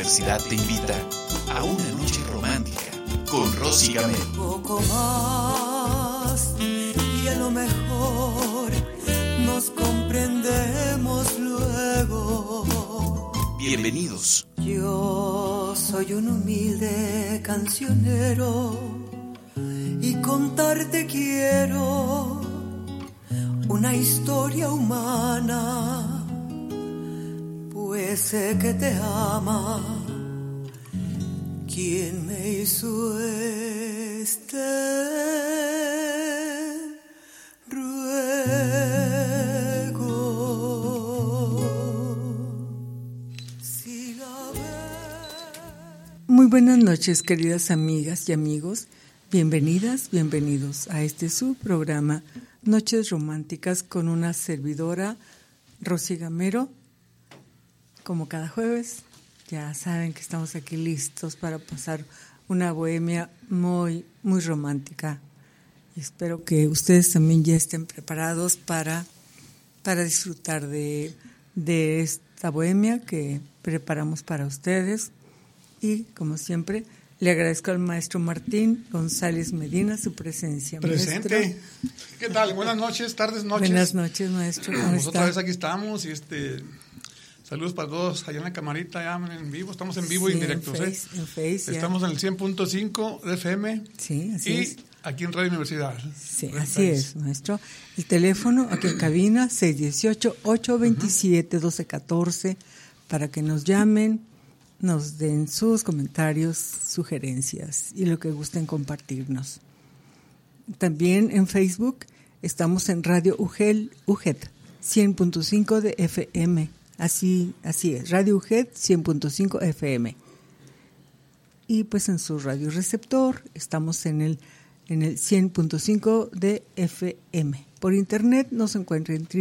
Universidad te invita a una noche romántica con Rosy Gamero. Poco más y a lo mejor nos comprendemos luego. Bienvenidos. Yo soy un humilde cancionero y contarte quiero una historia humana, pues sé que te ama quien me hizo este ruego. Muy buenas noches, queridas amigas y amigos. Bienvenidas, bienvenidos a este su programa Noches Románticas con una servidora, Rosy Gamero. Como cada jueves, ya saben que estamos aquí listos para pasar una bohemia muy, muy romántica. Espero que ustedes también ya estén preparados para disfrutar de esta bohemia que preparamos para ustedes. Y, como siempre, le agradezco al maestro Martín González Medina su presencia. Presente. Maestro. ¿Qué tal? Buenas noches, tardes, noches. Buenas noches, maestro. ¿Cómo está? Otra vez aquí estamos y saludos para todos allá en la camarita, ya en vivo. Estamos en vivo y en directo. En Face, estamos en el 100.5 de FM. Sí, así es. Y aquí en Radio Universidad. Sí, así es, maestro. El teléfono aquí en cabina, 618-827-1214, para que nos llamen, nos den sus comentarios, sugerencias y lo que gusten compartirnos. También en Facebook estamos en Radio UGED 100.5 de FM. Así es, Radio UGED 100.5 FM. Y pues en su radio receptor estamos en el 100.5 de FM. Por internet nos encuentran en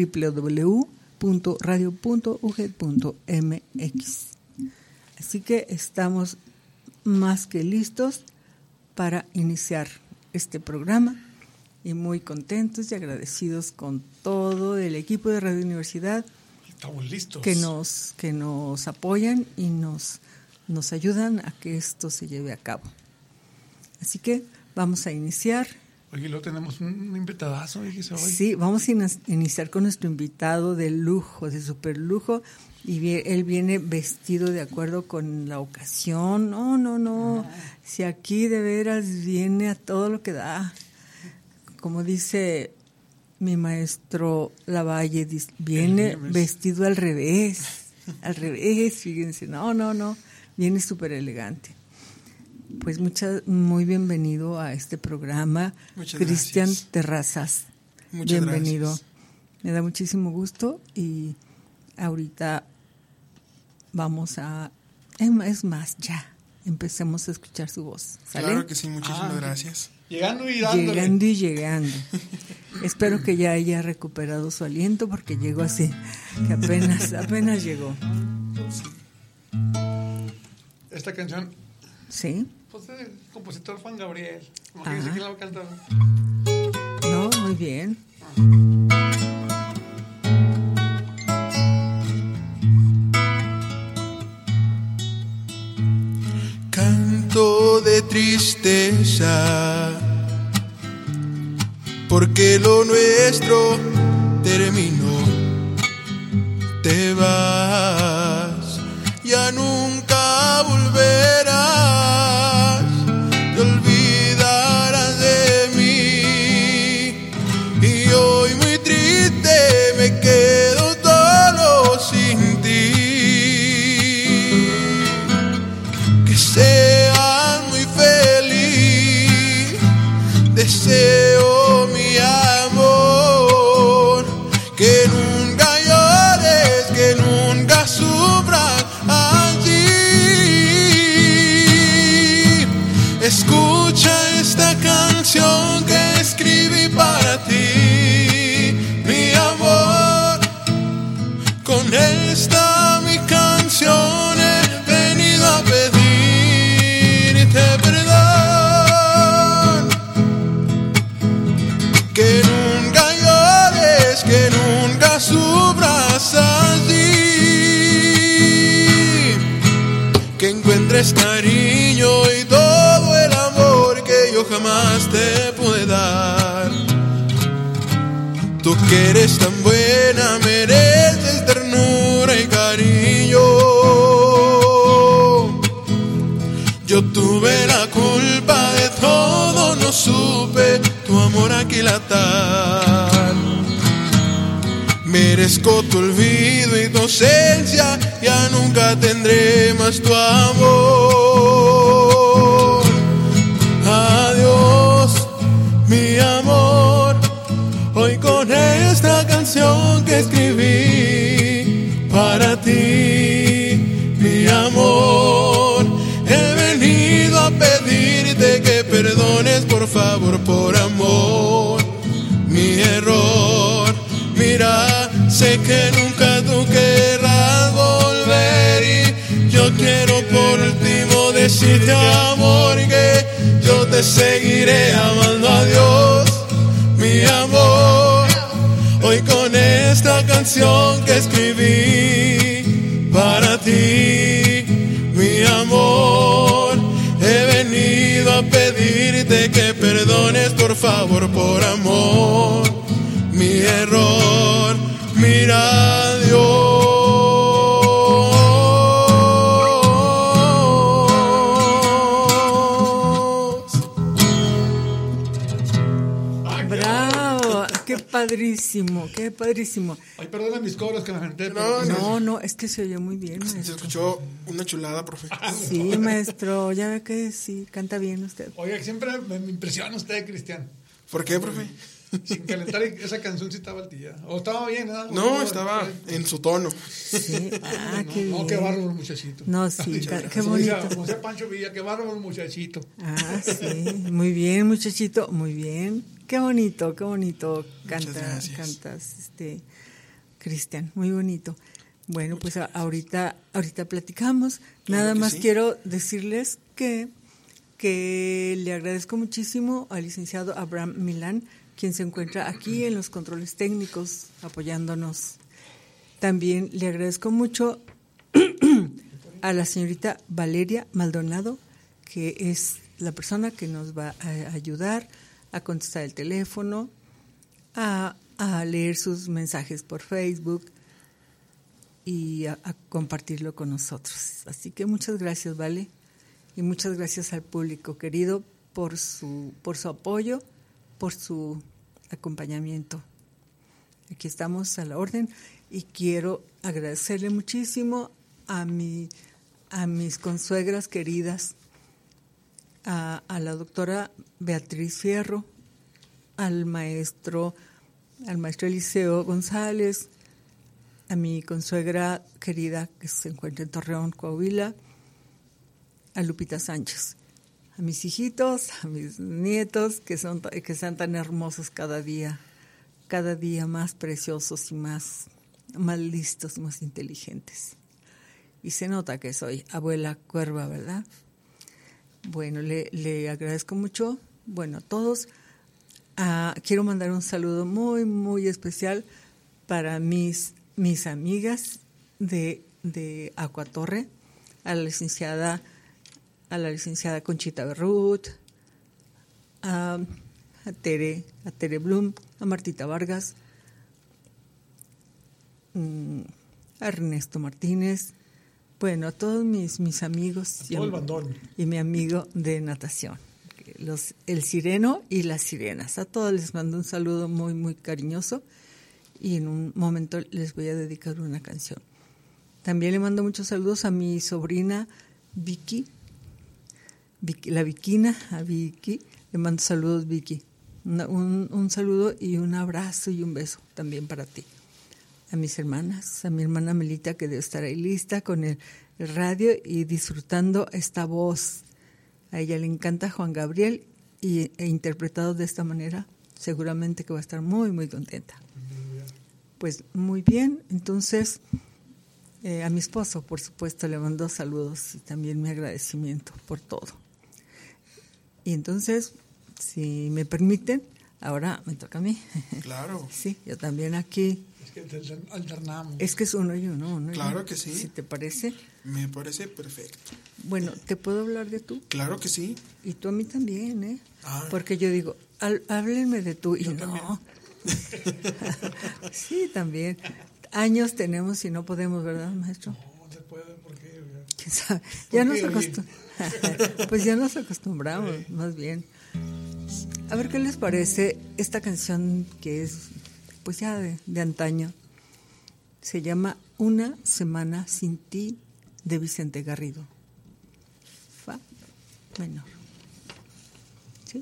www.radio.uged.mx. Así que estamos más que listos para iniciar este programa y muy contentos y agradecidos con todo el equipo de Radio Universidad. Estamos listos. Que nos apoyan y nos ayudan a que esto se lleve a cabo. Así que vamos a iniciar. Oye, luego tenemos un invitadazo, dijiste hoy. Sí, vamos a iniciar con nuestro invitado de lujo, de super lujo. Y él viene vestido de acuerdo con la ocasión. No. Si aquí de veras viene a todo lo que da. Como dice mi maestro Lavalle, viene vestido al revés. Al revés, fíjense. No. Viene súper elegante. Pues muy bienvenido a este programa. Cristian Terrazas. Muchas bienvenido. Gracias. Me da muchísimo gusto y ahorita vamos a... Es más, ya empecemos a escuchar su voz. ¿Sale? Claro que sí, muchísimas gracias. Llegando y dándole. Llegando. Espero que ya haya recuperado su aliento porque llegó así, que apenas llegó. Sí. Esta canción... ¿Sí? Pues el compositor Juan Gabriel. Imagínense quién la va a cantar. No, muy bien. Canto de tristeza, porque lo nuestro terminó. Te vas, ya nunca volverás, te olvidarás de mí. Y hoy muy triste me quedo solo sin ti. Que seas muy feliz, deseo mi amor, que nunca llores, que nunca sufras así. que encuentres cariño y todo el amor que yo jamás te pude dar. Tú que eres tan buena, mereces ternura y cariño. Yo tuve la culpa de todo, no supe tu amor aquilatar. Merezco tu olvido y tu ausencia, ya nunca tendré más tu amor. Adiós, mi amor, hoy con esta canción que escribí para ti, mi amor, he venido a pedirte que perdones por favor, por amor, mi error. Mira, sé que nunca tú querrás volver y yo quiero por último decirte, amor, que yo te seguiré amando. Adiós, mi amor, hoy con esta canción que escribí para ti, mi amor, he venido a pedirte que perdones por favor, por amor, mi error. Mira, Dios. ¡Bravo! ¡Qué padrísimo! ¡Qué padrísimo! Ay, perdona mis cobros que me aventé. No, es que se oyó muy bien, Se maestro. escuchó una chulada, profe. Sí, maestro, ya ve que sí, canta bien usted. Oiga, siempre me impresiona usted, Cristian. ¿Por qué, profe? Sin calentar esa canción sí estaba al día. ¿O estaba bien? No, estaba en su tono. Sí, qué bien. No, qué bárbaro el muchachito. No, sí, qué Como bonito. decía Pancho Villa, qué bárbaro el muchachito. Sí, muy bien, muchachito, muy bien. Qué bonito Gracias. cantas, Cristian, muy bonito. Bueno, pues ahorita platicamos. Claro Nada que más sí. quiero decirles que le agradezco muchísimo al licenciado Abraham Milán, quien se encuentra aquí en los controles técnicos apoyándonos. También le agradezco mucho a la señorita Valeria Maldonado, que es la persona que nos va a ayudar a contestar el teléfono, a leer sus mensajes por Facebook y a compartirlo con nosotros. Así que muchas gracias, Vale, y muchas gracias al público querido por su apoyo, por su acompañamiento. Aquí estamos a la orden y quiero agradecerle muchísimo a mis consuegras queridas, a la doctora Beatriz Fierro, al maestro Eliseo González, a mi consuegra querida que se encuentra en Torreón, Coahuila, a Lupita Sánchez, a mis hijitos, a mis nietos que sean tan hermosos cada día más preciosos y más listos, más inteligentes. Y se nota que soy abuela cuerva, ¿verdad? Bueno, le agradezco mucho. Bueno, a todos. Quiero mandar un saludo muy, muy especial para mis amigas de Acuatorre, a la licenciada Conchita Berrut, a Tere Blum, a Martita Vargas, a Ernesto Martínez, bueno, a todos mis amigos Todo el bandón. y mi amigo de natación, el Sireno y las Sirenas. A todos les mando un saludo muy, muy cariñoso y en un momento les voy a dedicar una canción. También le mando muchos saludos a mi sobrina Vicky, la Viquina, a Vicky. Le mando saludos, Vicky. Un saludo y un abrazo y un beso también para ti. A mis hermanas, a mi hermana Melita, que debe estar ahí lista con el radio y disfrutando esta voz. A ella le encanta Juan Gabriel e interpretado de esta manera, seguramente que va a estar muy, muy contenta. Pues muy bien, entonces a mi esposo, por supuesto, le mando saludos y también mi agradecimiento por todo. Y entonces, si me permiten, ahora me toca a mí. Claro. Sí, yo también aquí. Es que alternamos. Es que es uno y uno. Claro que sí. Si te parece. Me parece perfecto. Bueno, ¿te puedo hablar de tú? Claro que sí. Y tú a mí también, ¿eh? Ah. Porque yo digo, háblenme de tú. Y Yo no. también. Sí, también. Años tenemos y no podemos, ¿verdad, maestro? No se puede, ¿por qué? ¿Quién sabe? ¿Por Ya qué, nos oye? acostumbramos. Pues ya nos acostumbramos, más bien. A ver qué les parece esta canción que es, pues ya de antaño. Se llama Una semana sin ti, de Vicente Garrido. Fa menor. ¿Sí?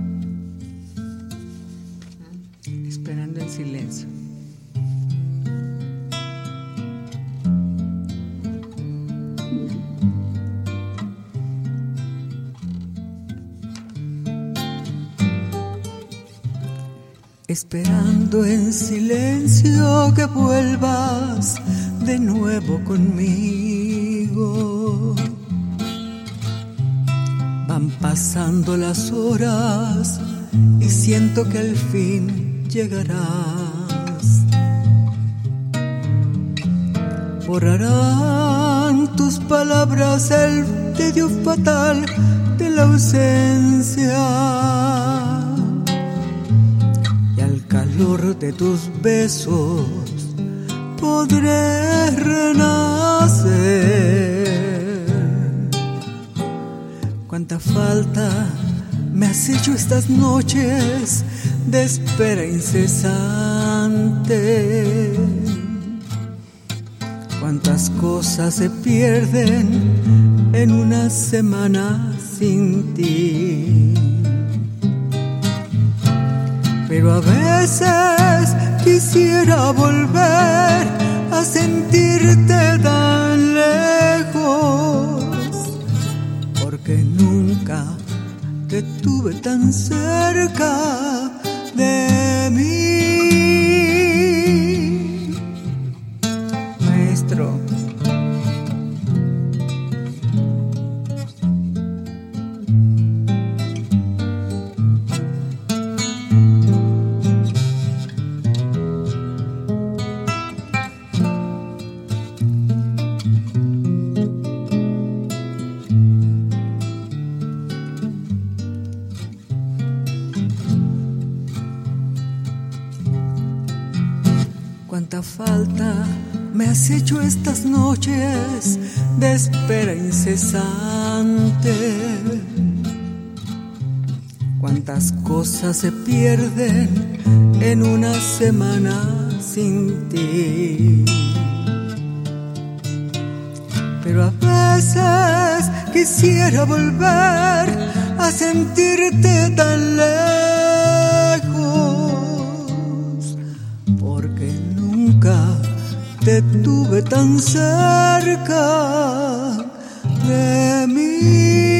Esperando en silencio. Esperando en silencio que vuelvas de nuevo conmigo. Van pasando las horas y siento que al fin llegarás. Borrarán tus palabras el tedio fatal de la ausencia. Y al calor de tus besos podré renacer. Cuánta falta me has hecho estas noches de espera incesante. Cuántas cosas se pierden en una semana sin ti. Pero a veces quisiera volver a sentirte tan lejos, porque nunca te tuve tan cerca de mí. Maestro. Cuánta falta me has hecho estas noches de espera incesante. Cuántas cosas se pierden en una semana sin ti. Pero a veces quisiera volver a sentirte tan lejos, porque nunca te tuve tan cerca de mí.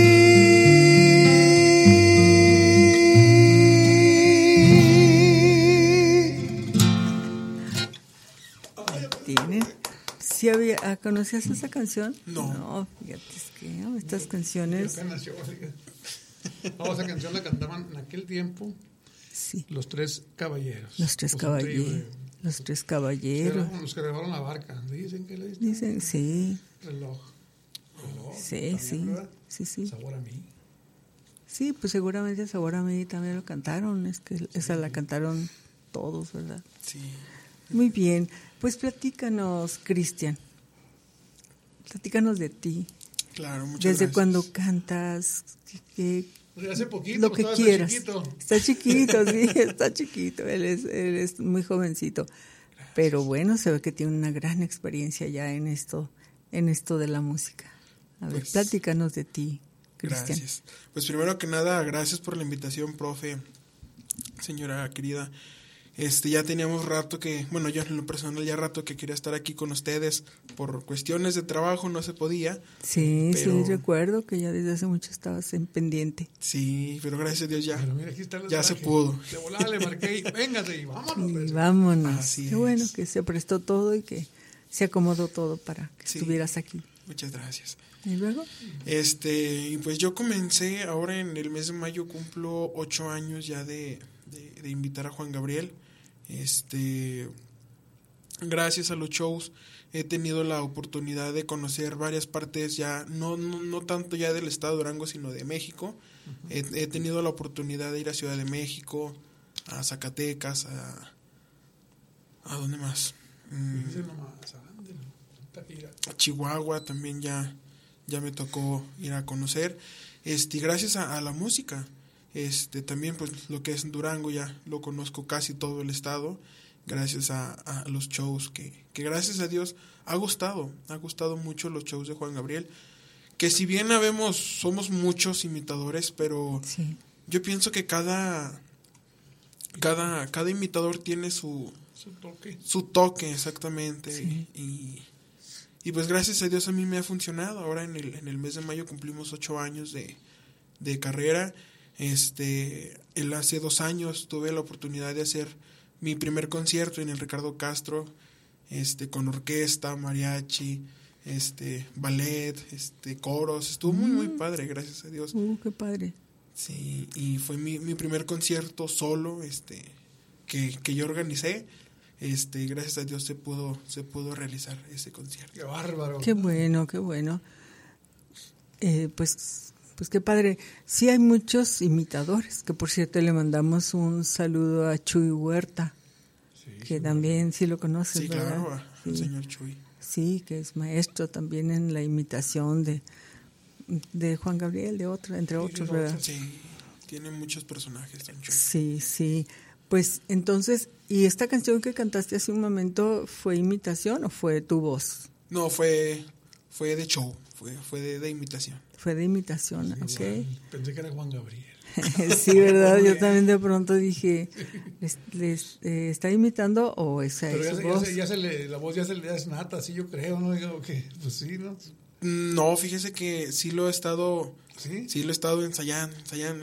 ¿Tienes? ¿Sí había, ¿conocías esa canción? No. No, fíjate, es que estas canciones... Apenas yo, así que- No, esa canción la cantaban en aquel tiempo Sí, los tres caballeros. los tres Pues, un trío caballeros. de- Los tres caballeros. Eran los que llevaron la barca. Dicen que le diste Dicen, sí, reloj. sí, sí, ¿verdad? sí, sí. Sabor a mí. Sí, pues seguramente Sabor a mí también lo cantaron, es que esa la cantaron todos, ¿verdad? Sí. Muy bien, pues platícanos, Cristian, platícanos de ti, Claro, muchas desde gracias. cuando cantas, Pues hace poquito, lo que estaba quieras. chiquito. Está chiquito, sí, está chiquito, él es muy jovencito, pero bueno, se ve que tiene una gran experiencia ya en esto de la música. A ver, Pues, platícanos de ti, Cristian. Gracias. Pues primero que nada, gracias por la invitación, profe, señora querida. Ya teníamos rato que, bueno, yo en lo personal ya rato que quería estar aquí con ustedes. Por cuestiones de trabajo no se podía. Sí, Pero- sí, recuerdo que ya desde hace mucho estabas en pendiente. Sí, pero gracias a Dios ya. Pero mira, aquí está el Ya se traje. pudo. De volada le marqué y véngase y vámonos. Y pues. vámonos. Así Qué bueno es. que se prestó todo y que se acomodó todo para que Sí. estuvieras aquí. Muchas gracias. ¿Y luego? Y pues yo comencé, ahora en el mes de mayo cumplo 8 años ya de invitar a Juan Gabriel. Gracias a los shows he tenido la oportunidad de conocer varias partes ya, no tanto ya del estado de Durango, sino de México. He tenido la oportunidad de ir a Ciudad de México, a Zacatecas, ¿a dónde más? A Chihuahua también ya me tocó ir a conocer. Gracias a la música. También pues lo que es Durango ya lo conozco casi todo el estado, gracias a los shows que gracias a Dios ha gustado mucho los shows de Juan Gabriel, que si bien somos muchos imitadores, pero sí, yo pienso que cada imitador tiene su toque exactamente. Sí. Y pues gracias a Dios a mí me ha funcionado. Ahora en el mes de mayo cumplimos 8 años de carrera. Hace 2 años tuve la oportunidad de hacer mi primer concierto en el Ricardo Castro, con orquesta, mariachi, ballet, coros. Estuvo muy, muy padre, gracias a Dios. Qué padre. Sí, y fue mi primer concierto solo, que yo organicé. Gracias a Dios se pudo realizar ese concierto. ¡Qué bárbaro! Qué bueno, qué bueno. Pues qué padre. Sí hay muchos imitadores, que por cierto le mandamos un saludo a Chuy Huerta, que también sí lo conoces, sí, ¿verdad? Claro, al señor Chuy. Sí, que es maestro también en la imitación de Juan Gabriel, entre otros, ¿verdad? Sí, tiene muchos personajes. Sí. Pues entonces, ¿y esta canción que cantaste hace un momento fue imitación o fue tu voz? No, fue de show, fue de imitación. Fue de imitación, Sí, ok. Pensé que era Juan Gabriel. Sí, ¿verdad? Yo también de pronto dije, ¿está imitando o esa Pero es su voz? la voz ya es nata, sí, yo creo, ¿no? Digo que, pues sí, ¿no? No, fíjese que sí lo he estado ensayando.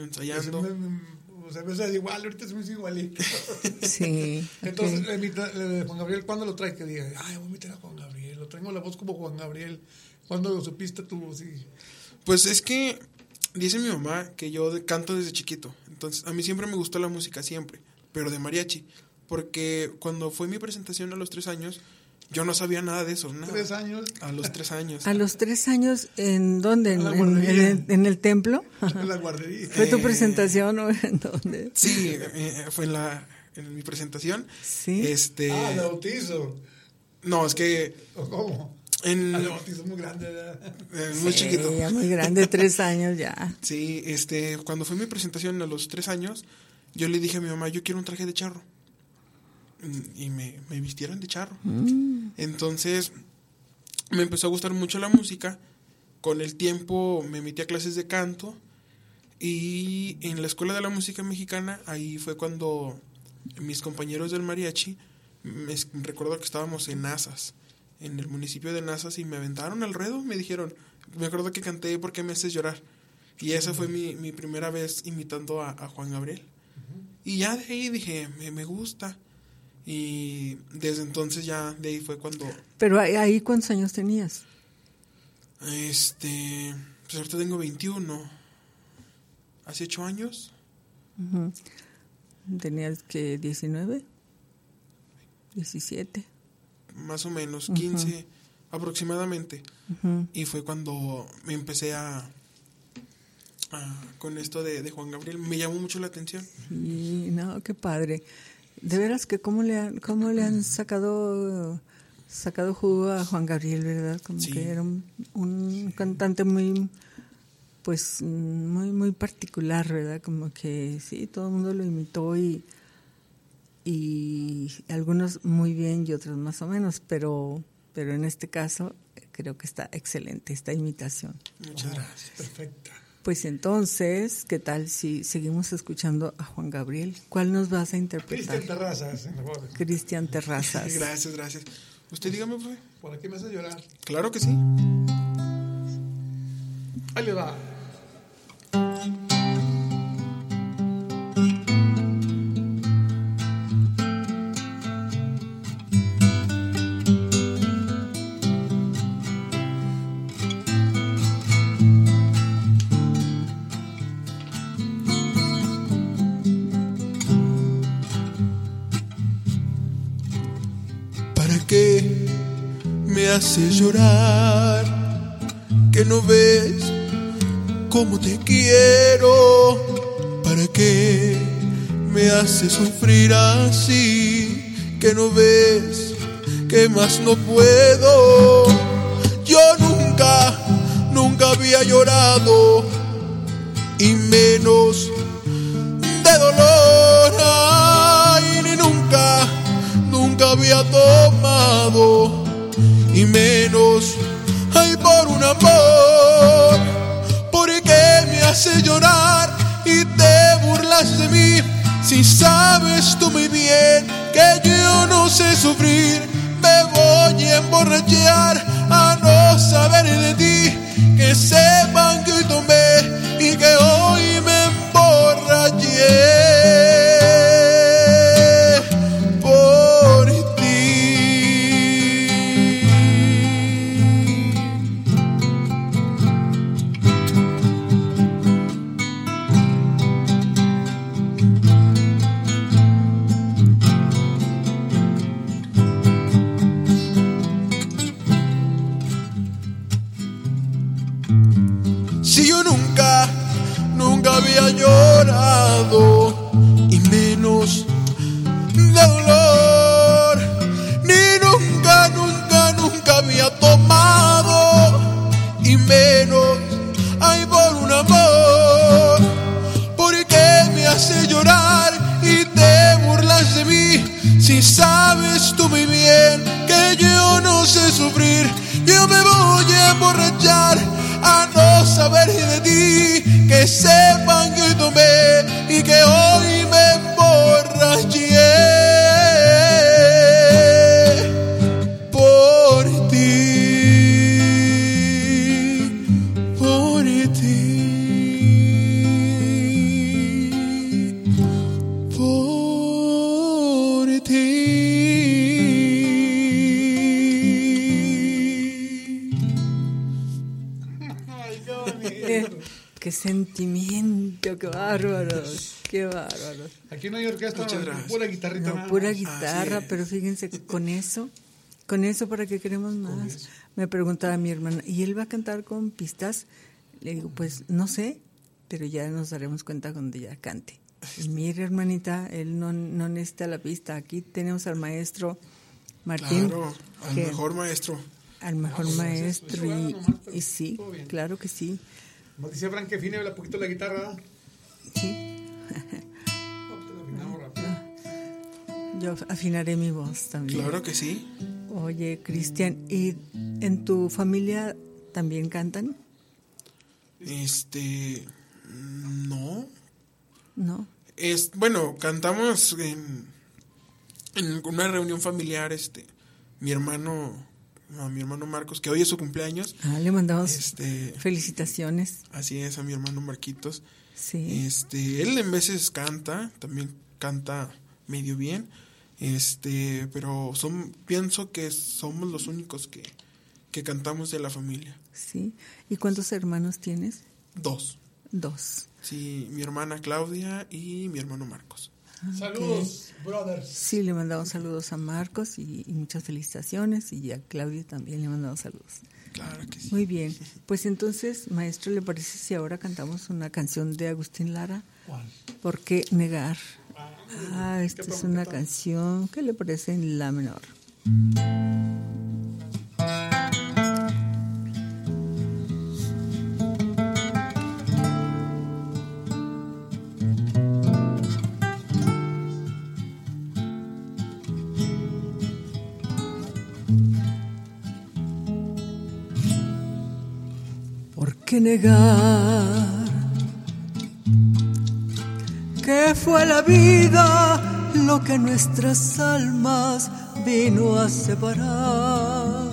O sea, es igual, ahorita es muy igualito. Sí. Entonces, Juan Gabriel, ¿cuándo lo trae? Que diga, voy a imitar a Juan Gabriel, lo traigo la voz como Juan Gabriel. ¿Cuándo lo supiste tú? Sí. Pues es que dice mi mamá que yo canto desde chiquito. Entonces, a mí siempre me gustó la música, siempre, pero de mariachi. Porque cuando fue mi presentación a los 3 años, yo no sabía nada de eso. Nada. 3 años. A los 3 años. ¿A los 3 años en dónde? ¿En el templo? En la guardería. ¿Fue tu presentación o en dónde? Sí, fue en mi presentación. Sí. De bautizo. No, es que... ¿Cómo? El bautizo es muy grande, ¿verdad? Muy chiquito. Ya muy grande, 3 años ya. Sí, cuando fue mi presentación a los 3 años, yo le dije a mi mamá, yo quiero un traje de charro. Y me vistieron de charro. Entonces, me empezó a gustar mucho la música. Con el tiempo me metí a clases de canto. Y en la Escuela de la Música Mexicana, ahí fue cuando mis compañeros del mariachi, recuerdo que estábamos en Nazas, en el municipio de Nazas, y me aventaron al ruedo. Me dijeron, me acuerdo que canté ¿Por qué me haces llorar? Y esa fue mi primera vez imitando a Juan Gabriel. Y ya de ahí dije, me gusta. Y desde entonces ya de ahí fue cuando... ¿Pero ahí cuántos años tenías? Pues ahorita tengo 21. ¿Hace 8 años? Uh-huh. ¿Tenías que 19? 17. Más o menos, 15 aproximadamente. Uh-huh. Y fue cuando me empecé con esto de Juan Gabriel. Me llamó mucho la atención. Sí, no, qué padre. De veras que cómo le han sacado jugo a Juan Gabriel, ¿verdad? Como sí. Que era un cantante muy, pues, muy, muy particular, ¿verdad? Como que sí, todo el mundo lo imitó y algunos muy bien y otros más o menos, pero en este caso creo que está excelente esta imitación. Muchas gracias. Perfecta. Pues entonces, ¿qué tal si seguimos escuchando a Juan Gabriel? ¿Cuál nos vas a interpretar? Cristian Terrazas. Cristian Terrazas. Gracias. Usted dígame, profe. ¿Por qué me hace llorar? Claro que sí. Ahí le va. ¿Para qué me haces llorar, que no ves cómo te quiero, para qué me haces sufrir así, que no ves que más no puedo. Yo nunca había llorado, y menos de dolor, ay, ni nunca había tomado, y menos, ay, por un amor. ¿Por qué me hace llorar y te burlas de mí? Si sabes tú muy bien que yo no sé sufrir, me voy a emborrachar a no saber de ti. Que sepan que hoy tomé y que hoy me emborraché por ti. Si yo nunca había llorado, y menos de dolor, ni nunca había tomado, y menos, ay, por un amor. ¿Por qué me hace llorar y te burlas de mí? Si sabes tú muy bien que yo no sé sufrir, yo me voy a emborrachar a no saber de ti. Que sepan que hoy tomé y que hoy me emborraché por ti, por ti, por ti. Qué sentimiento, qué bárbaros, qué bárbaros. Aquí no hay orquesta, pura guitarrita. No, pura guitarra, pero fíjense que con eso, ¿para qué queremos más? Me preguntaba mi hermana, ¿y él va a cantar con pistas? Le digo, pues no sé, pero ya nos daremos cuenta cuando ya cante. Y mira, hermanita, él no necesita la pista. Aquí tenemos al maestro Martín. Claro, al mejor maestro. Al mejor maestro, y sí, claro que sí. Como dice Frank, que fine un poquito la guitarra. Sí. Yo afinaré mi voz también. Claro que sí. Oye, Cristian, ¿y en tu familia también cantan? No. No. Bueno, cantamos en una reunión familiar, mi hermano Marcos, que hoy es su cumpleaños. Le mandamos felicitaciones. Así es, a mi hermano Marquitos. Sí. Él en veces también canta medio bien, pero pienso que somos los únicos que cantamos de la familia. Sí. ¿Y cuántos hermanos tienes? 2. Sí, mi hermana Claudia y mi hermano Marcos. Saludos, brothers. Sí, le mandamos saludos a Marcos y muchas felicitaciones, y a Claudia también le mandamos saludos. Claro que sí. Muy bien, pues entonces, maestro, ¿le parece si ahora cantamos una canción de Agustín Lara? ¿Cuál? ¿Por qué negar? Esta es una canción, ¿qué le parece en la menor? ¿Por qué negar que fue la vida lo que nuestras almas vino a separar?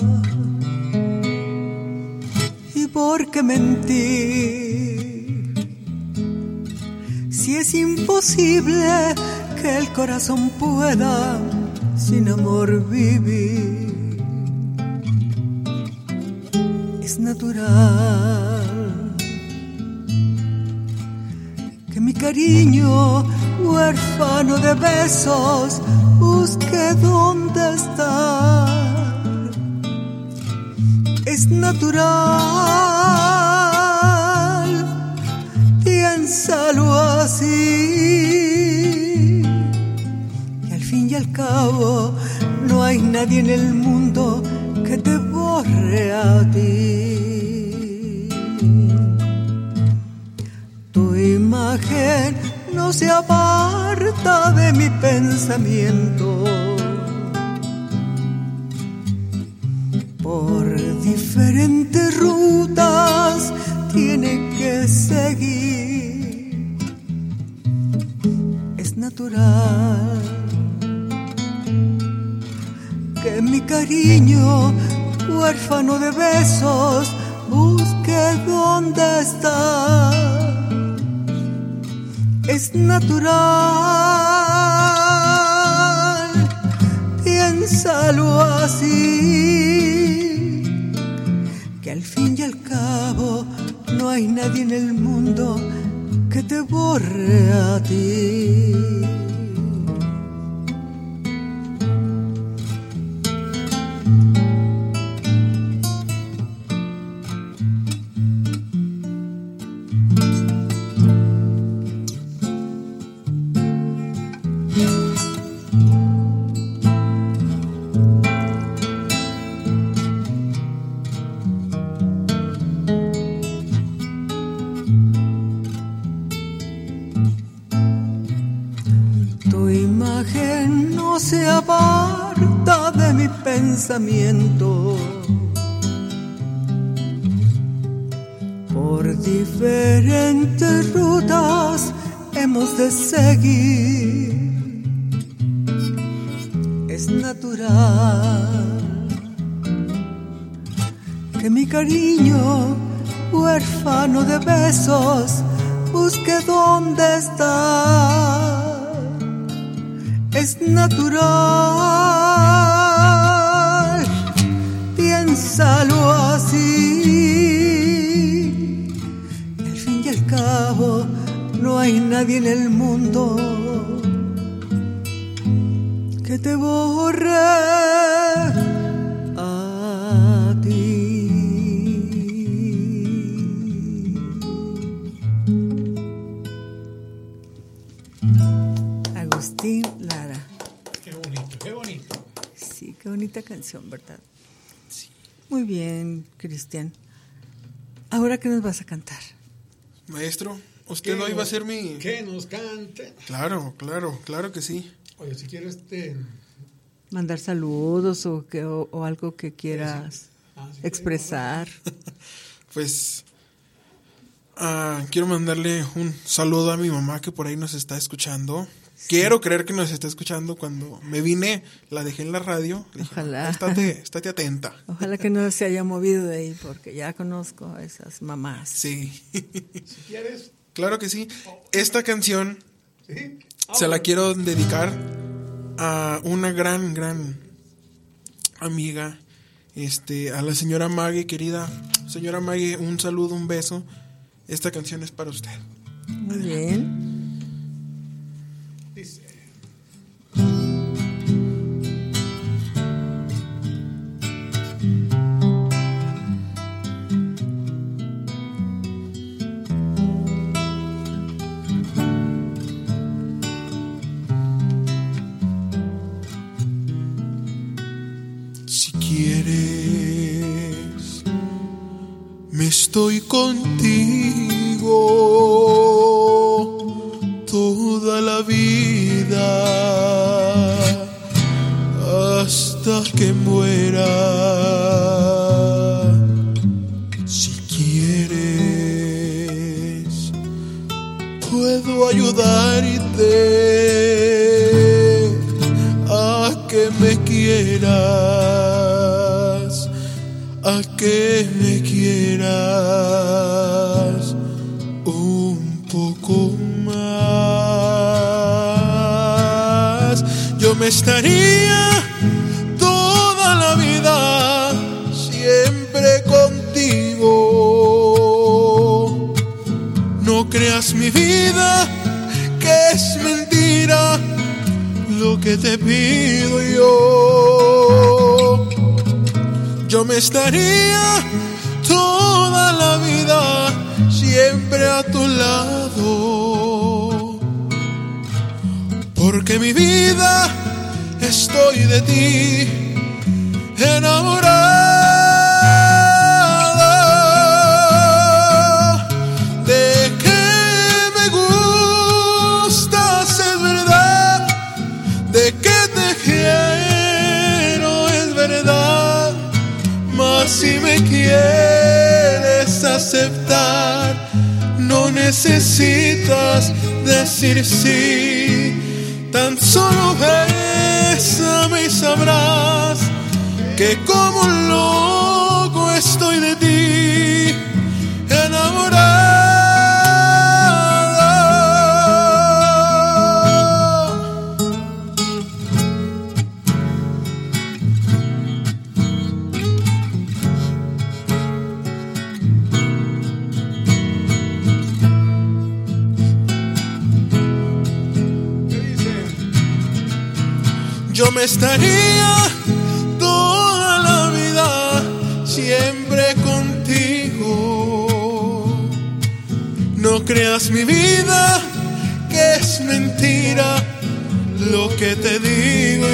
¿Y por qué mentir si es imposible que el corazón pueda sin amor vivir? Es natural que mi cariño, huérfano de besos, busque dónde estar. es natural, piénsalo así. Y al fin y al cabo, no hay nadie en el mundo que te borre a ti. Tu imagen no se aparta de mi pensamiento. Por diferentes rutas tiene que seguir. Es natural que mi cariño, huérfano de besos, busque dónde está. Es natural, piénsalo así, que al fin y al cabo no hay nadie en el mundo que te borre a ti. Se aparta de mi pensamiento. Por diferentes rutas hemos de seguir. Es natural que mi cariño, huérfano de besos, busque dónde está. Es natural, piénsalo así. Al fin y al cabo, no hay nadie en el mundo que te borre a ti. Agustín Lara. Qué bonito, qué bonito. Sí, qué bonita canción, ¿verdad? Sí. Muy bien, Cristian. ¿Ahora qué nos vas a cantar? Maestro, usted hoy va a ser mi... Que nos cante. Claro que sí. Oye, si quieres Mandar saludos o algo que quieras expresar. Pues quiero mandarle un saludo a mi mamá que por ahí nos está escuchando. Sí. Quiero creer que nos está escuchando. Cuando me vine, la dejé en la radio. Ojalá. Dije, estate atenta. Ojalá que no se haya movido de ahí, porque ya conozco a esas mamás. Sí. Si quieres. Claro que sí. Esta canción ¿sí? Se la quiero dedicar a una gran amiga, a la señora Maggie, querida. Señora Maggie, un saludo, un beso. Esta canción es para usted. Muy bien. Dice. Si quieres, me estoy contigo toda la vida hasta que muera. Si quieres, puedo ayudarte a que me quieras, a que me quieras un poco más. Yo me estaría toda la vida siempre contigo. No creas mi vida que es mentira lo que te pido yo. yo me estaría toda la vida siempre a tu lado, porque mi vida estoy de ti enamorado. De que me gustas es verdad, de que te quiero es verdad, mas si me quieres aceptar, no necesitas decir sí. Tan solo bésame y sabrás que como un loco estoy de ti enamorado. Yo me estaría toda la vida siempre contigo. No creas mi vida que es mentira lo que te digo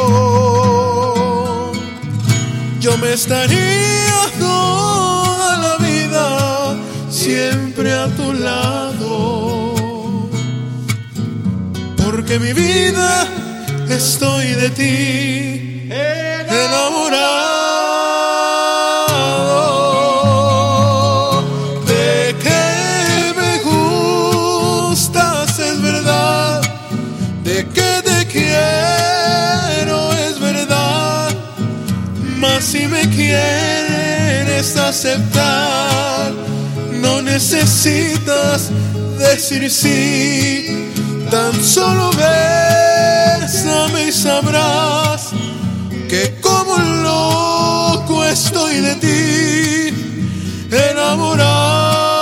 yo. Yo me estaría toda la vida siempre a tu lado, porque mi vida estoy de ti enamorado. De que me gustas es verdad, de que te quiero es verdad, mas si me quieres aceptar, no necesitas decir sí. Tan solo bésame y sabrás que como un loco estoy de ti enamorado.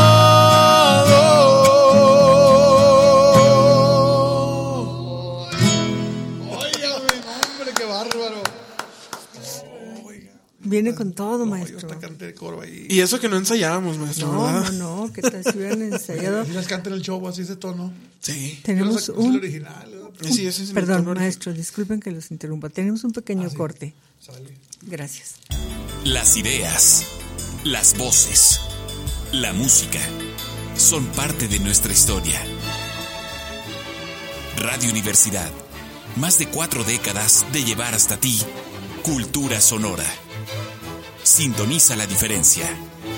Óigame, hombre, qué bárbaro. Viene con todo, maestro. Yo hasta canté el coro ahí. Y eso que no ensayábamos, maestro, ¿verdad? No, que tal si hubieran ensayado. Y las cantan el show así ese tono. Sí. Tenemos el un... original. Sí, ese es el Perdón, tono. maestro, disculpen que los interrumpa. Tenemos un pequeño sí. corte. Sale. Gracias. Las ideas, las voces, la música son parte de nuestra historia. Radio Universidad, más de 4 décadas de llevar hasta ti cultura sonora. Sintoniza la diferencia.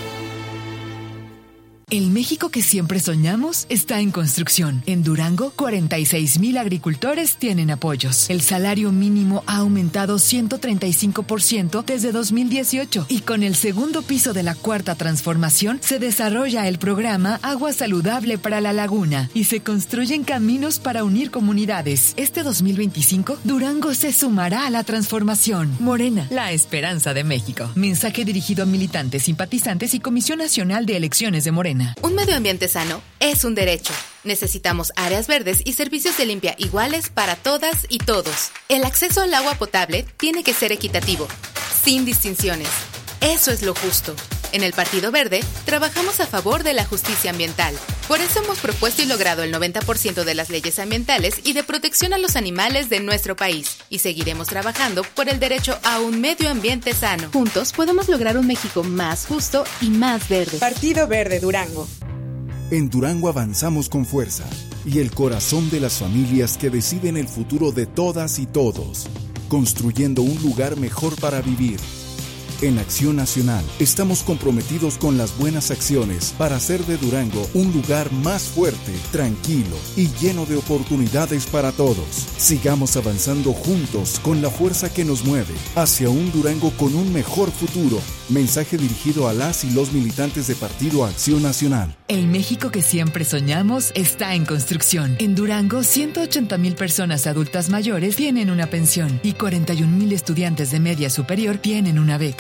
El México que siempre soñamos está en construcción. En Durango, 46,000 agricultores tienen apoyos. El salario mínimo ha aumentado 135% desde 2018. Y con el segundo piso de la Cuarta Transformación, se desarrolla el programa Agua Saludable para la Laguna y se construyen caminos para unir comunidades. Este 2025, Durango se sumará a la transformación. Morena, la esperanza de México. Mensaje dirigido a militantes, simpatizantes y Comisión Nacional de Elecciones de Morena. Un medio ambiente sano es un derecho. Necesitamos áreas verdes y servicios de limpia iguales para todas y todos. El acceso al agua potable tiene que ser equitativo, sin distinciones. Eso es lo justo. En el Partido Verde, trabajamos a favor de la justicia ambiental. Por eso hemos propuesto y logrado el 90% de las leyes ambientales y de protección a los animales de nuestro país. Y seguiremos trabajando por el derecho a un medio ambiente sano. Juntos podemos lograr un México más justo y más verde. Partido Verde Durango. En Durango avanzamos con fuerza y el corazón de las familias que deciden el futuro de todas y todos, construyendo un lugar mejor para vivir. En Acción Nacional estamos comprometidos con las buenas acciones para hacer de Durango un lugar más fuerte, tranquilo y lleno de oportunidades para todos. Sigamos avanzando juntos con la fuerza que nos mueve hacia un Durango con un mejor futuro. Mensaje dirigido a las y los militantes de Partido Acción Nacional. El México que siempre soñamos está en construcción. En Durango, 180,000 personas adultas mayores tienen una pensión y 41,000 estudiantes de media superior tienen una beca.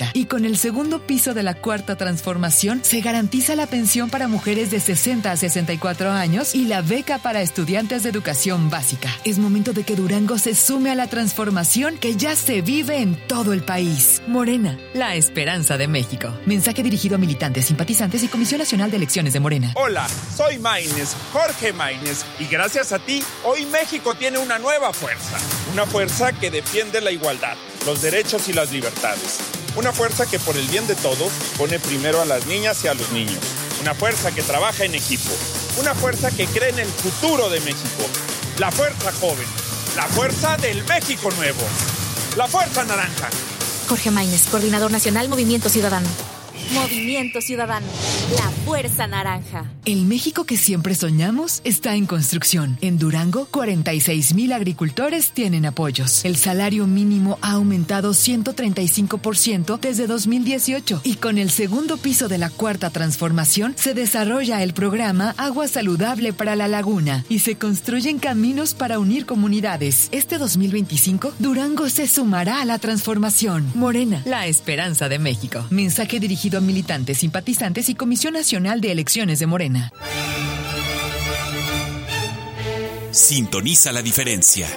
Naranja. Y con el segundo piso de la Cuarta Transformación se garantiza la pensión para mujeres de 60 a 64 años y la beca para estudiantes de educación básica. Es momento de que Durango se sume a la transformación que ya se vive en todo el país. Morena, la esperanza de México. Mensaje dirigido a militantes, simpatizantes y Comisión Nacional de Elecciones de Morena. Hola, soy Maínez, Jorge Maínez, y gracias a ti, hoy México tiene una nueva fuerza. Una fuerza que defiende la igualdad, los derechos y las libertades. Una fuerza que por el bien de todos pone primero a las niñas y a los niños. Una fuerza que trabaja en equipo. Una fuerza que cree en el futuro de México. La fuerza joven. La fuerza del México nuevo. La fuerza naranja. Jorge Maínez, Coordinador Nacional Movimiento Ciudadano. Movimiento Ciudadano, la fuerza naranja. El México que siempre soñamos está en construcción. En Durango, 46,000 agricultores tienen apoyos. El salario mínimo ha aumentado 135% desde 2018. Y con el segundo piso de la Cuarta Transformación, se desarrolla el programa Agua Saludable para la Laguna y se construyen caminos para unir comunidades. Este 2025, Durango se sumará a la transformación. Morena, la esperanza de México. Mensaje dirigido a militantes, simpatizantes y Comisión Nacional de Elecciones de Morena. Sintoniza la diferencia.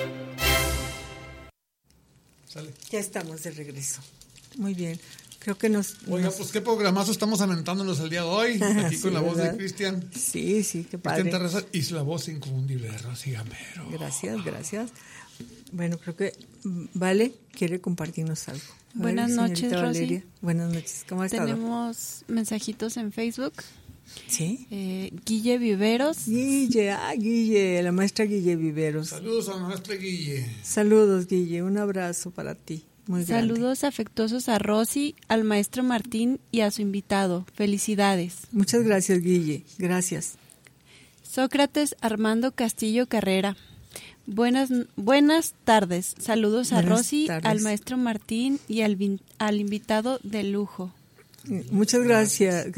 Ya estamos de regreso. Muy bien. Creo que Oiga, pues qué programazo estamos aventándonos el día de hoy, aquí sí, con la voz ¿verdad? de Cristian. Sí, qué padre. Cristian Terraza y la voz inconfundible de Rosy Gamero. Gracias. Bueno, creo que Vale quiere compartirnos algo. Buenas noches, Valeria. Rosy. Buenas noches, ¿cómo has estado? Tenemos mensajitos en Facebook. ¿Sí? Guille Viveros. Guille, la maestra Guille Viveros. Saludos a la maestra Guille. Saludos, Guille, un abrazo para ti. Muy grande. Saludos afectuosos a Rosy, al maestro Martín y a su invitado. Felicidades. Muchas gracias, Guille. Gracias. Sócrates Armando Castillo Carrera. Buenas tardes. Saludos a Rosy, al maestro Martín y al invitado de lujo. Muchas gracias.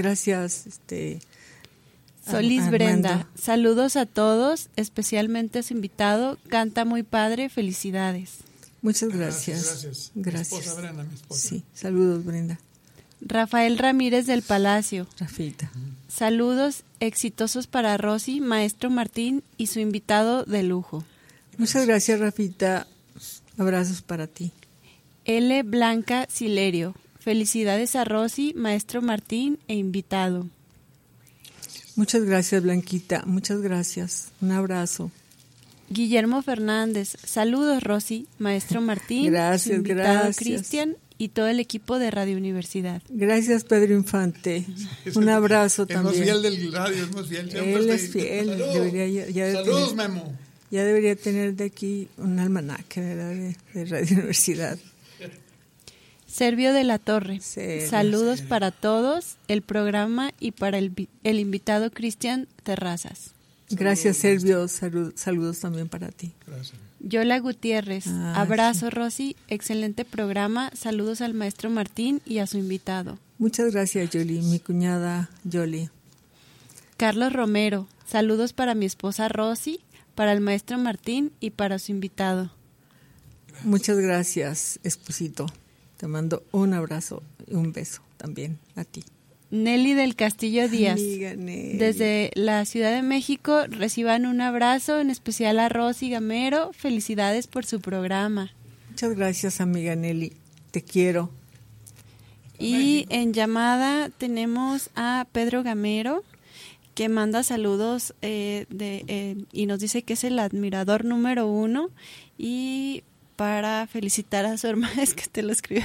Solís Armando. Brenda. Saludos a todos, especialmente a su invitado. Canta muy padre. Felicidades. Muchas gracias. Gracias. Mi esposa Brenda, mi esposa. Sí, saludos, Brenda. Rafael Ramírez del Palacio. Rafita. Saludos exitosos para Rosy, maestro Martín y su invitado de lujo. Muchas gracias, Rafita. Abrazos para ti. L. Blanca Silerio. Felicidades a Rosy, maestro Martín e invitado. Muchas gracias, Blanquita. Muchas gracias. Un abrazo. Guillermo Fernández. Saludos, Rosy, maestro Martín, su invitado Cristian y todo el equipo de Radio Universidad. Gracias, Pedro Infante. Un abrazo también. Es más fiel del radio, es más fiel. Él es fiel. Saludos, Memo. Ya debería tener de aquí un almanaque, ¿verdad? De Radio Universidad. Servio de la Torre. Saludos Servio. para todos, el programa y para el invitado Cristian Terrazas. Gracias, Servio. Saludos también para ti. Gracias. Yola Gutiérrez. Abrazo, Rosy. Excelente programa. Saludos al maestro Martín y a su invitado. Muchas gracias, Yoli. Mi cuñada Yoli. Carlos Romero. Saludos para mi esposa Rosy, para el maestro Martín y para su invitado. Muchas gracias, esposito. Te mando un abrazo y un beso también a ti. Nelly del Castillo Díaz. Amiga Nelly. Desde la Ciudad de México reciban un abrazo, en especial a Rosy Gamero. Felicidades por su programa. Muchas gracias, amiga Nelly. Te quiero. Y en llamada tenemos a Pedro Gamero, que manda saludos y nos dice que es el admirador número 1 y para felicitar a su hermana, es que te lo escribe,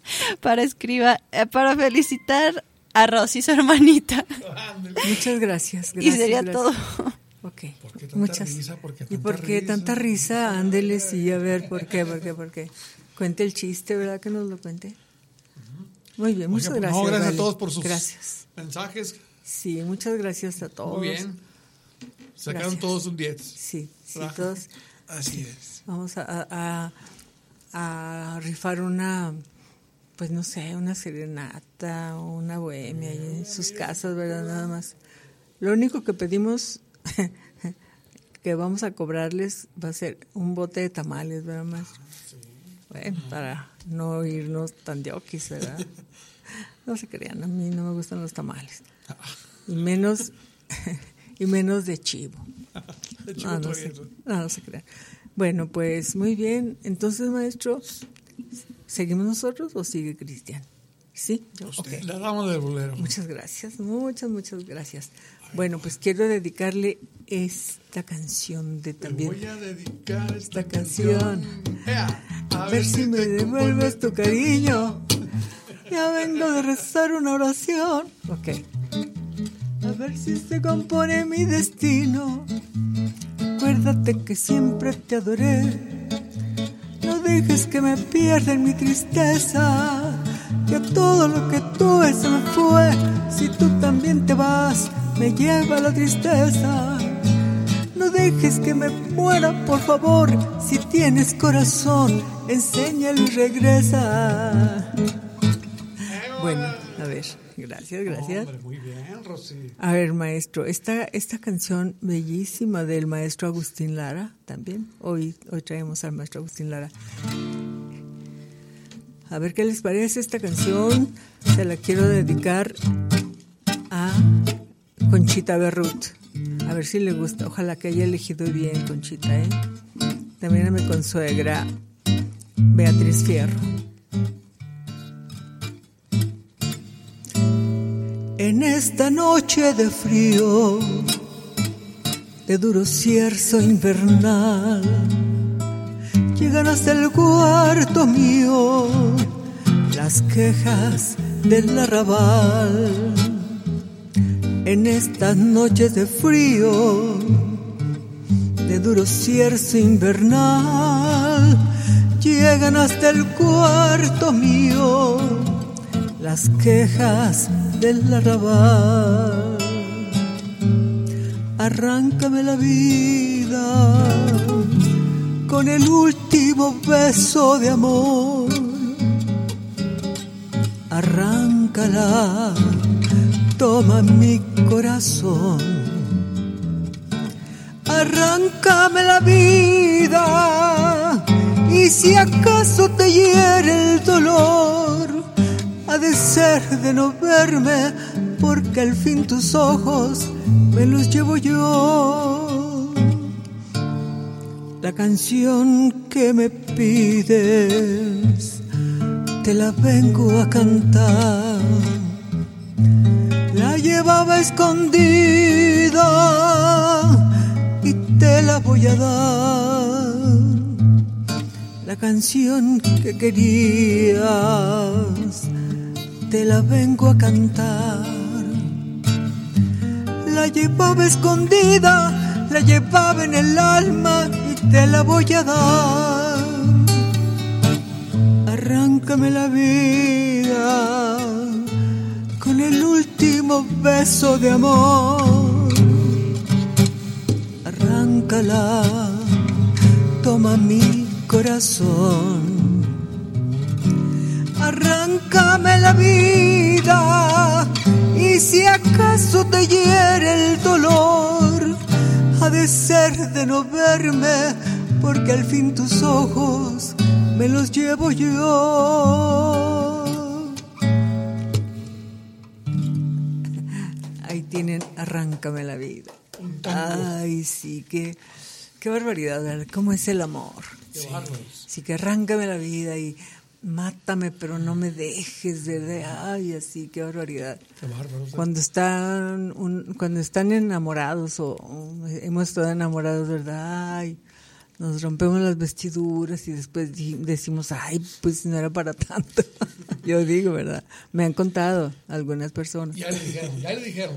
para felicitar a Rosy, su hermanita. Muchas gracias. Y sería todo. Ok. ¿Por qué tanta Muchas. risa? ¿Y por qué tanta risa? Ándele, sí, a ver, ¿por qué? Cuente el chiste, ¿verdad? Que nos lo cuente. Muy bien, muchas gracias. No, gracias Vale. a todos por sus mensajes. mensajes. Sí, muchas gracias a todos. Muy bien. Sacaron Gracias. todos un 10. Sí, Raja. todos. Así es. Vamos a rifar una, pues no sé, una serenata o una bohemia ahí en sus casas, ¿verdad? Nada más. Lo único que pedimos que vamos a cobrarles va a ser un bote de tamales, ¿verdad, más? Bueno, para no irnos tan de oquis, ¿verdad? No se crean, a mí no me gustan los tamales. Y menos de chivo. De chivo no se crean. Bueno, pues muy bien. Entonces, maestro, ¿seguimos nosotros o sigue Cristian? Sí, yo. Okay. La dama del bolero. Muchas gracias, muchas gracias. Bueno, pues quiero dedicarle esta canción de también. Te voy a dedicar esta canción. A ver si me devuelves tu cariño. Ya vengo de rezar una oración. Ok. A ver si se compone mi destino. Acuérdate que siempre te adoré. No dejes que me pierda en mi tristeza. Que todo lo que tuve se me fue. Si tú también te vas, me lleva la tristeza. No dejes que me muera, por favor. Si tienes corazón, enséñale y regresa. Bueno, a ver, gracias. Hombre, muy bien, Rosy. A ver, maestro, esta canción bellísima del maestro Agustín Lara, también. Hoy traemos al maestro Agustín Lara. A ver qué les parece esta canción. Se la quiero dedicar a Conchita Berrut. A ver si le gusta. Ojalá que haya elegido bien, Conchita, ¿eh? También a mi consuegra Beatriz Fierro. En esta noche de frío, de duro cierzo invernal, llegan hasta el cuarto mío las quejas del arrabal. En estas noches de frío, de duro cierzo invernal, llegan hasta el cuarto mío las quejas del arrabal. Arráncame la vida con el último beso de amor. Arráncala, toma mi corazón. Arráncame la vida, y si acaso te hiere el dolor, ha de ser de no verme, porque al fin tus ojos me los llevo yo. La canción que me pides, te la vengo a cantar. La llevaba escondida y te la voy a dar. La canción que querías, te la vengo a cantar. La llevaba escondida, la llevaba en el alma y te la voy a dar. Arráncame la vida con el último beso de amor. Arráncala, toma mi corazón. Arráncame la vida, y si acaso te hiere el dolor, ha de ser de no verme, porque al fin tus ojos me los llevo yo. Ahí tienen Arráncame la vida. Ay, sí, qué barbaridad, ¿verdad? ¿Cómo es el amor? Sí, que arráncame la vida y mátame, pero no me dejes, ¿verdad? Ay, así, qué barbaridad. Qué bárbaro. Cuando están enamorados o hemos estado enamorados, ¿verdad? Ay, nos rompemos las vestiduras y después decimos, ay, pues no era para tanto. Yo digo, ¿verdad? Me han contado algunas personas. Ya le dijeron.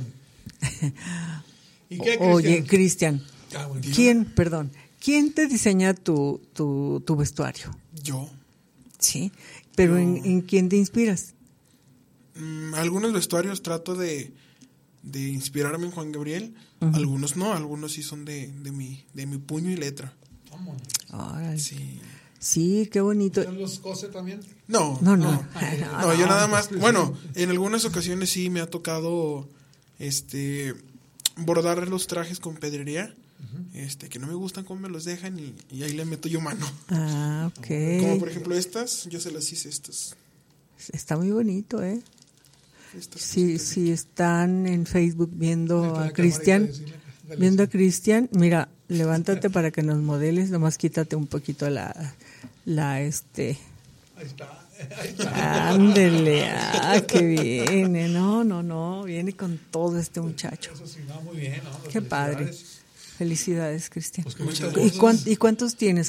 ¿Y qué, Cristian? Oye, Cristian, ¿quién te diseña tu vestuario? Yo. Sí, pero ¿en quién te inspiras? Algunos vestuarios trato de inspirarme en Juan Gabriel, algunos no, algunos sí son de mi puño y letra. Ay, sí. Sí, qué bonito. ¿Usted los cose también? No, yo nada más, bueno, en algunas ocasiones sí me ha tocado bordar los trajes con pedrería. que no me gustan cómo me los dejan y ahí le meto yo mano. Ah, ok. Como por ejemplo estas, yo se las hice estas. Está muy bonito, ¿eh? Sí, si están en Facebook viendo a Cristian, mira, levántate para que nos modeles, nomás quítate un poquito la Ahí está. Ándele, qué viene, no, viene con todo este muchacho. Eso sí, va muy bien, ¿no? Qué padre. Felicidades, Cristian. Pues ¿Y cuántos tienes?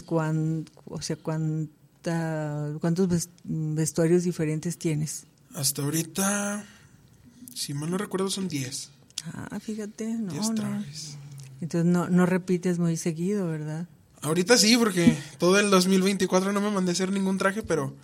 ¿Cuántos vestuarios diferentes tienes? Hasta ahorita, si mal no recuerdo, son 10. Ah, fíjate, 10 trajes. Entonces no repites muy seguido, ¿verdad? Ahorita sí, porque todo el 2024 no me mandé a hacer ningún traje, pero...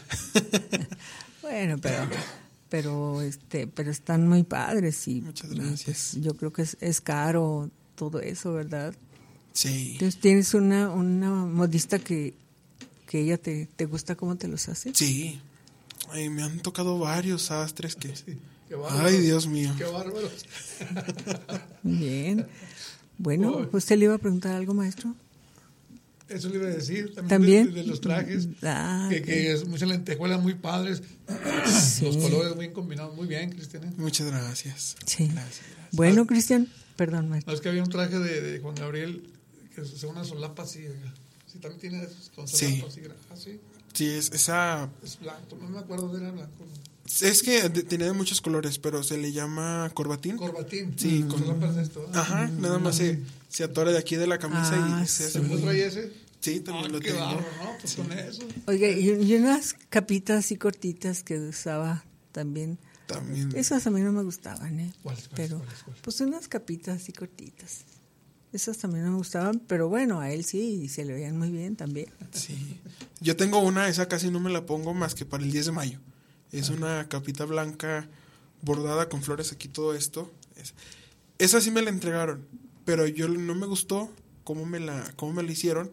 Bueno, pero están muy padres y muchas gracias. Pues, yo creo que es caro todo eso, ¿verdad? Sí. Entonces tienes una modista que ella te gusta cómo te los hace. Sí. Ay, me han tocado varios sastres que... Sí, ay, Dios mío. Qué bárbaros. Bien. Bueno, ¿usted le iba a preguntar algo, maestro? Eso le iba a decir también de los trajes, okay. que es muchas lentejuelas muy padres, sí. Los colores muy combinados, muy bien, Cristian. Muchas gracias. Sí. Gracias. Bueno, Cristian, perdón, maestro. No, es que había un traje de Juan Gabriel que es una solapa así, sí, también tiene con solapa así. Sí, esa... Es blanco, no me acuerdo, era blanco. Es que tiene de muchos colores, pero se le llama corbatín. Corbatín. Sí, con solapas de esto. Ajá, nada más se atora de aquí de la camisa y se hace muy... trae ese? Sí, también lo tengo. Barro, ¿no? Pues sí. Con eso. Oiga, y unas capitas así cortitas que usaba también. Esas a mí no me gustaban, ¿eh? ¿Cuáles? Pues unas capitas así cortitas. Esas también no me gustaban, pero bueno, a él sí, se le veían muy bien también. Sí. Yo tengo una, esa casi no me la pongo más que para el 10 de mayo. Es una capita blanca bordada con flores aquí, todo esto. Esa sí me la entregaron, pero yo no me gustó cómo me la hicieron.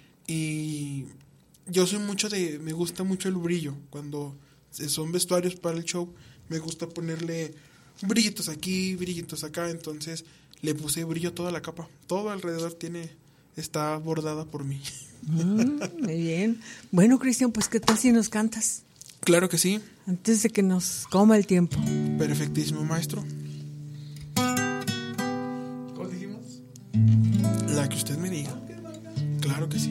Y yo soy me gusta mucho el brillo. Cuando son vestuarios para el show, me gusta ponerle brillitos aquí, brillitos acá. Entonces le puse brillo a toda la capa. Todo alrededor está bordada por mí. Muy bien. Bueno, Cristian, pues ¿qué tal si nos cantas? Claro que sí. Antes de que nos coma el tiempo. Perfectísimo, maestro. ¿Cuál dijimos? La que usted me diga. Claro que sí.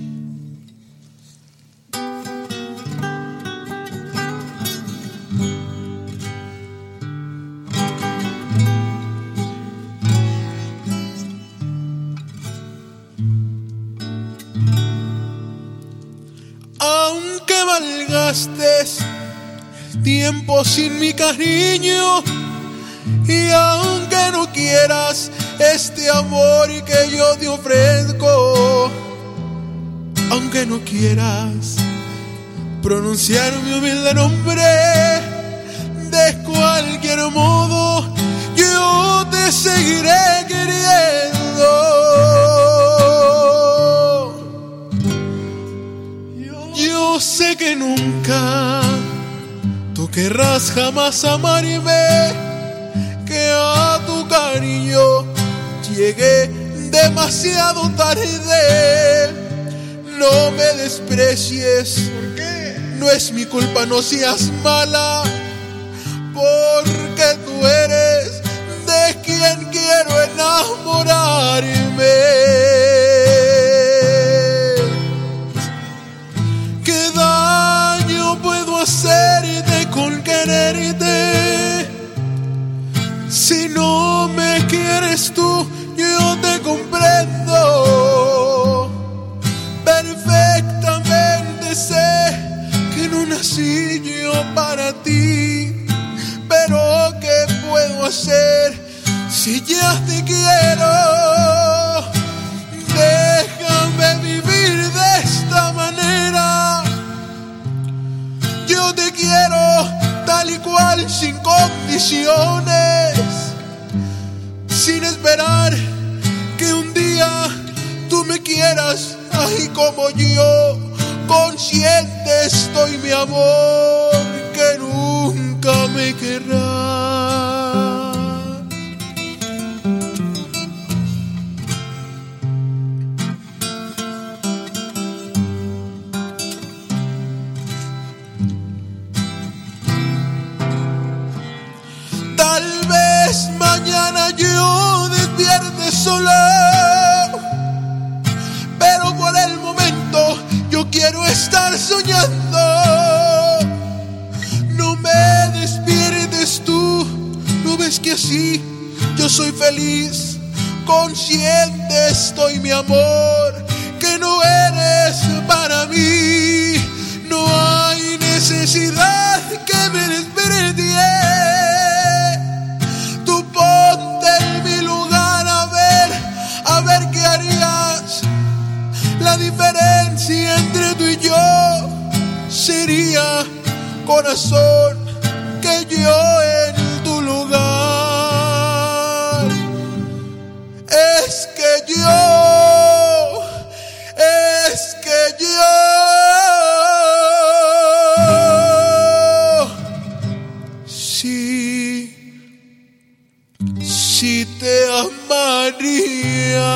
Aunque malgastes tiempo sin mi cariño, y aunque no quieras este amor que yo te ofrezco, aunque no quieras pronunciar mi humilde nombre, de cualquier modo yo te seguiré queriendo. Yo sé que nunca tú querrás jamás amarme, que a tu cariño llegué demasiado tarde. No me desprecies, ¿por qué? No es mi culpa, no seas mala, porque tú eres de quien quiero enamorarme. ¿Qué daño puedo hacerte con quererte? Si no me quieres tú, yo te comprendo. Perfectamente sé que no nací yo para ti, pero ¿qué puedo hacer si ya te quiero? Déjame vivir de esta manera. Yo te quiero tal y cual, sin condiciones, sin esperar que un día tú me quieras. Ay, como yo, consciente estoy, mi amor, que nunca me querrás. yo despierte solo, pero por el momento yo quiero estar soñando. No me despiertes tú, ¿no ves que así yo soy feliz? Consciente estoy, mi amor, que no eres para mí. No hay necesidad que me desperdicie. Tú ponte en mi lugar a ver qué harías. La diferencia entre tú y yo sería, corazón, que yo en tu lugar. Es que yo sí te amaría.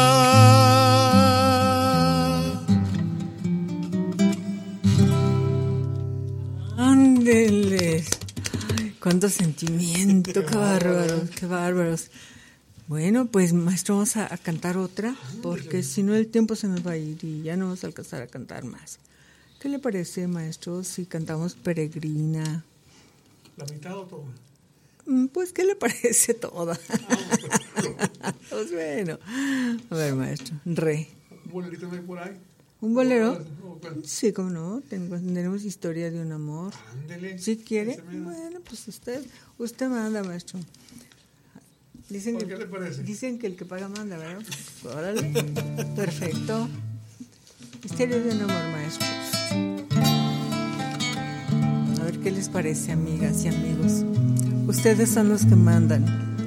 Ándeles. Ay, cuánto sentimiento, qué bárbaros, qué bárbaros. Bueno, pues maestro, vamos a cantar otra, porque si no el tiempo se nos va a ir y ya no vamos a alcanzar a cantar más. ¿Qué le parece, maestro, si cantamos Peregrina? ¿La mitad o todo? Pues, ¿qué le parece toda? Pues bueno. A ver, maestro, re. ¿Un bolerito no hay por ahí? ¿Un bolero? Sí, cómo no, tenemos historia de un amor. Ándele. ¿Sí quiere? Bueno, pues usted manda, maestro. Dicen ¿Por qué le parece? Dicen que el que paga manda, ¿verdad? Órale. Perfecto. Historia de un amor, maestro. A ver qué les parece, amigas y amigos. Ustedes son los que mandan.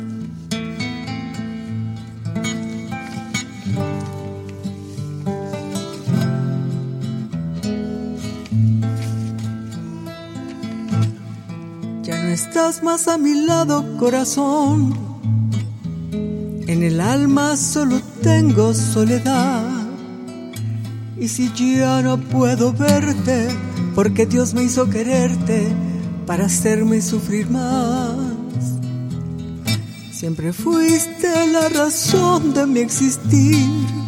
Ya no estás más a mi lado, corazón. En el alma solo tengo soledad. Y si ya no puedo verte, porque Dios me hizo quererte para hacerme sufrir más. Siempre fuiste la razón de mi existir.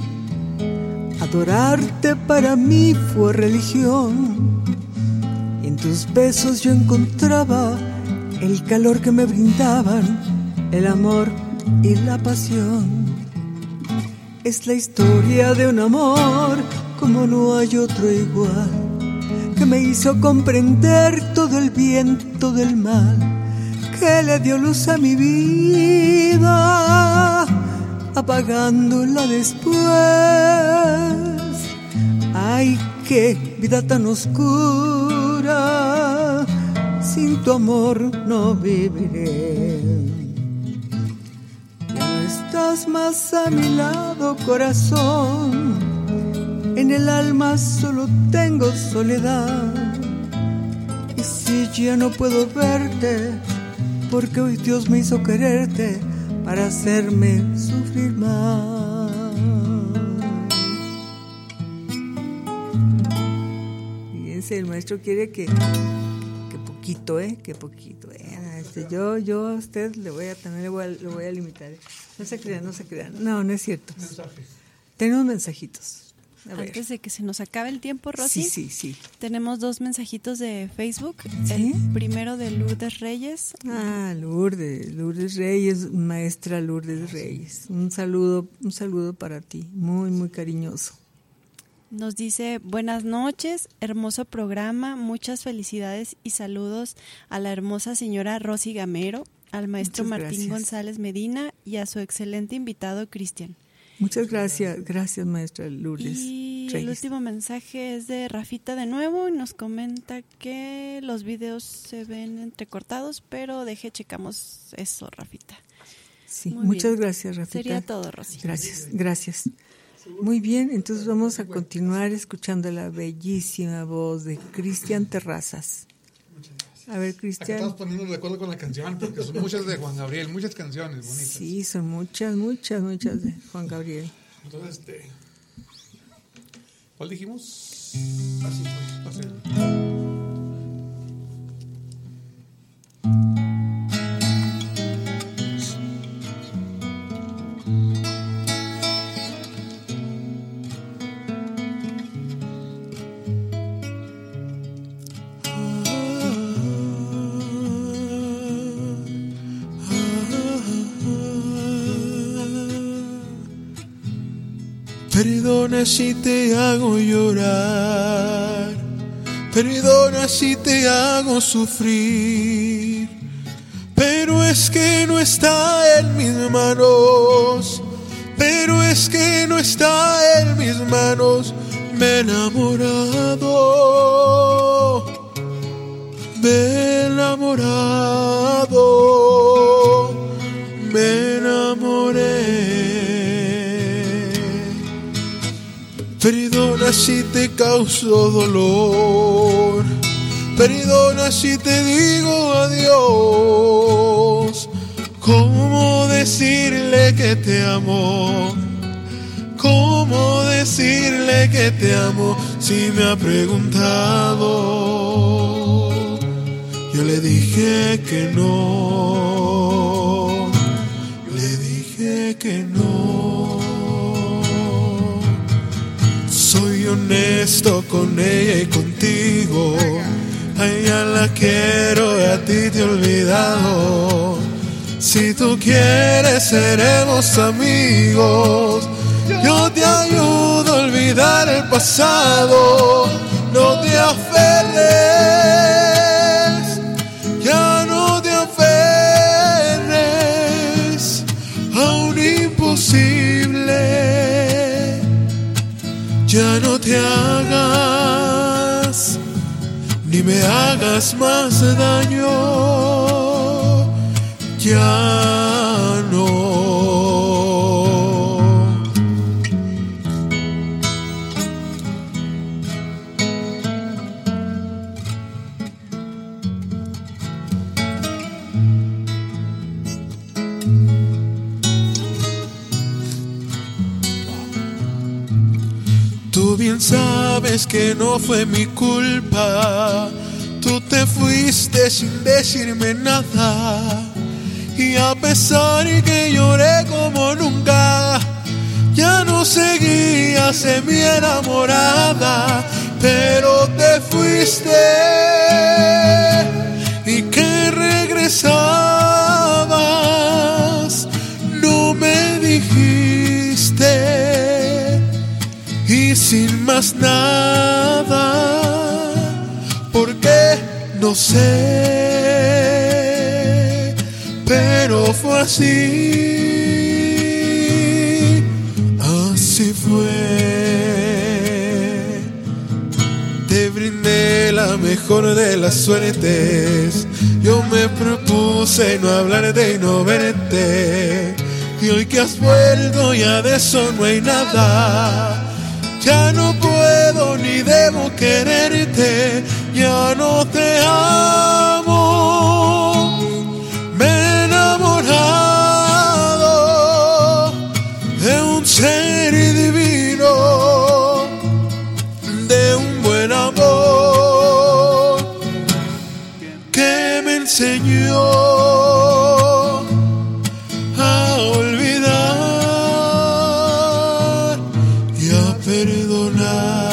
Adorarte para mí fue religión. Y en tus besos yo encontraba el calor que me brindaban, el amor y la pasión. Es la historia de un amor como no hay otro igual, que me hizo comprender todo el bien, todo el mal, que le dio luz a mi vida, apagándola después. Ay, qué vida tan oscura, sin tu amor no viviré. Ya no estás más a mi lado, corazón. En el alma solo tengo soledad. Y si ya no puedo verte, porque hoy Dios me hizo quererte para hacerme sufrir más. Fíjense, el maestro quiere que poquito, que poquito. Yo a usted también le voy a limitar. No se crean. No es cierto. Tenemos mensajitos. Antes de que se nos acabe el tiempo, Rosy, sí. Tenemos 2 mensajitos de Facebook. ¿Sí? El primero de Lourdes Reyes. Lourdes Reyes, maestra Lourdes Reyes. Un saludo para ti, muy, muy cariñoso. Nos dice, buenas noches, hermoso programa, muchas felicidades y saludos a la hermosa señora Rosy Gamero, al maestro Martín González Medina y a su excelente invitado Cristian. Muchas gracias, maestra Lourdes. Y Reyes. El último mensaje es de Rafita de nuevo y nos comenta que los videos se ven entrecortados, pero checamos eso, Rafita. Sí, muchas gracias, Rafita. Sería todo, Rosy. Gracias. Muy bien, entonces vamos a continuar escuchando la bellísima voz de Cristian Terrazas. A ver, Cristian. Estamos poniendo de acuerdo con la canción, porque son muchas de Juan Gabriel, muchas canciones bonitas. Sí, son muchas de Juan Gabriel. Entonces, ¿cuál dijimos? Así fue. Perdona si te hago llorar, perdona si te hago sufrir, pero es que no está en mis manos, pero es que no está en mis manos. Me he enamorado, me he enamorado, me enamoré. Perdona si te causo dolor, perdona si te digo adiós. ¿Cómo decirle que te amo? ¿Cómo decirle que te amo si me ha preguntado? Yo le dije que no, le dije que no. Soy honesto con ella y contigo. A ella la quiero y a ti te he olvidado. Si tú quieres seremos amigos. Yo te ayudo a olvidar el pasado. No te aferres, ya no te aferres a un imposible. Ya no te hagas, ni me hagas más daño. Ya no. Tú bien sabes que no fue mi culpa. Tú te fuiste sin decirme nada. Y a pesar que lloré como nunca, ya no seguías en mi enamorada. Pero te fuiste y que regresabas, no me dijiste. Y sin más nada, ¿por qué? No sé, pero fue así, así fue. Te brindé la mejor de las suertes. Yo me propuse no hablarte y no verte. Y hoy que has vuelto ya de eso no hay nada. Ya no puedo ni debo quererte, ya no te amo. Me he enamorado de un ser divino, de un buen amor que me enseñó a olvidar y a perdonar.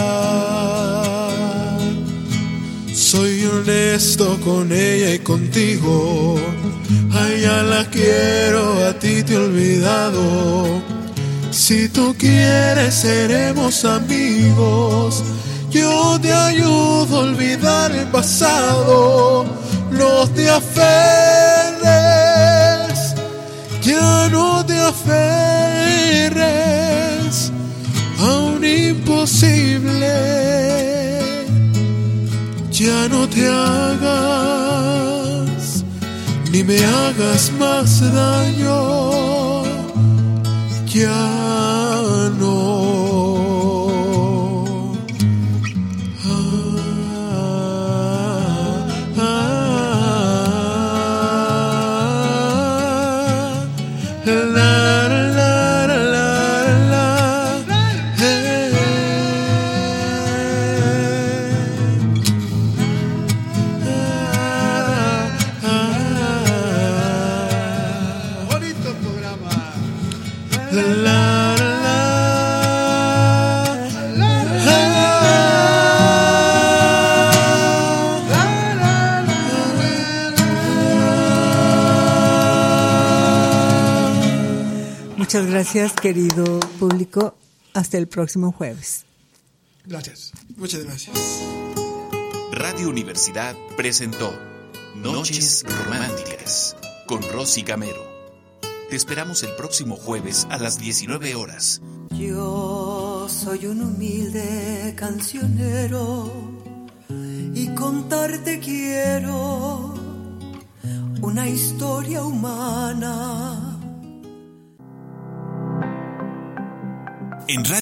Soy honesto con ella y contigo. A ella la quiero, a ti te he olvidado. Si tú quieres seremos amigos. Yo te ayudo a olvidar el pasado. No te aferres, ya no te aferres a un imposible. Ya no te hagas, ni me hagas más daño. Ya no. Muchas gracias, querido público. Hasta el próximo jueves. Gracias. Muchas gracias. Radio Universidad presentó Noches Románticas con Rosy Gamero. Te esperamos el próximo jueves a las 19 horas. Yo soy un humilde cancionero y contarte quiero una historia humana. En